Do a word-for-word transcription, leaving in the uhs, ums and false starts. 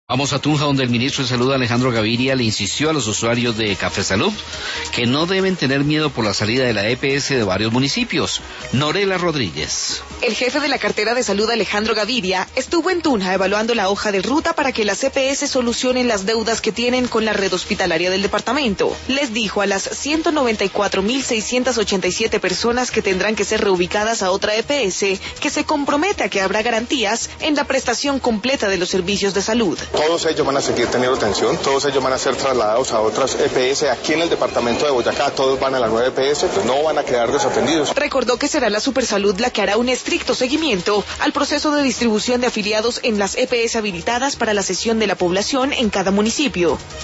Vamos a Tunja, donde el ministro de Salud, Alejandro Gaviria, le insistió a los usuarios de Café Salud que no deben tener miedo por la salida de la E P S de varios municipios. Norela Rodríguez. El jefe de la cartera de salud, Alejandro Gaviria, estuvo en Tunja evaluando la hoja de ruta para que las E P S solucionen las deudas que tienen con la red hospitalaria del departamento. Les dijo a las ciento noventa y cuatro mil seiscientas ochenta y siete personas que tendrán que ser reubicadas a otra E P S que se compromete a que habrá garantías en la prestación completa de los servicios de salud. Todos ellos van a seguir teniendo atención, todos ellos van a ser trasladados a otras E P S. Aquí en el departamento de Boyacá todos van a la nueva E P S, pues no van a quedar desatendidos. Recordó que será la Supersalud la que hará un estricto seguimiento al proceso de distribución de afiliados en las E P S habilitadas para la cesión de la población en cada municipio.